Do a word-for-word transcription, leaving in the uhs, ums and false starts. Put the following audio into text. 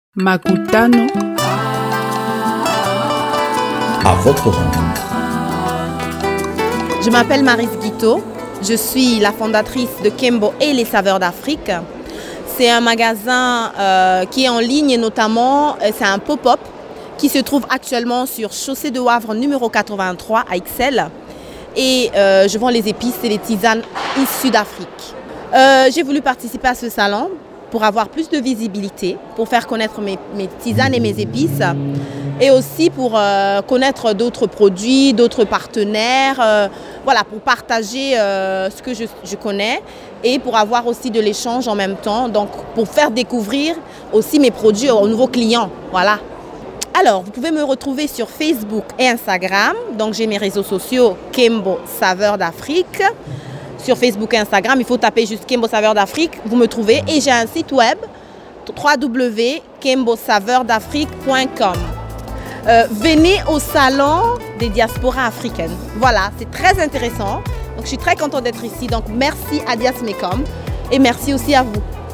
Makutano. À votre rencontre. Je m'appelle Maryse Guiteau. Je suis la fondatrice de Kembo et les saveurs d'Afrique. C'est un magasin euh, qui est en ligne notamment, euh, c'est un pop-up qui se trouve actuellement sur Chaussée de Wavre numéro quatre-vingt-trois à Ixelles. Et euh, je vends les épices et les tisanes issues d'Afrique. Euh, j'ai voulu participer à ce salon pour avoir plus de visibilité, pour faire connaître mes, mes tisanes et mes épices, et aussi pour euh, connaître d'autres produits, d'autres partenaires, euh, voilà, pour partager euh, ce que je, je connais et pour avoir aussi de l'échange en même temps, donc pour faire découvrir aussi mes produits aux nouveaux clients, voilà. Alors, vous pouvez me retrouver sur Facebook et Instagram, donc j'ai mes réseaux sociaux Kembo Saveurs d'Afrique. Sur Facebook et Instagram, il faut taper juste Kembo Saveurs d'Afrique, vous me trouvez. Et j'ai un site web, w w w point kembo saveurs d'afrique point com. Euh, venez au salon des diasporas africaines. Voilà, c'est très intéressant. Donc, je suis très contente d'être ici. Donc, merci à Dias Mecom et merci aussi à vous.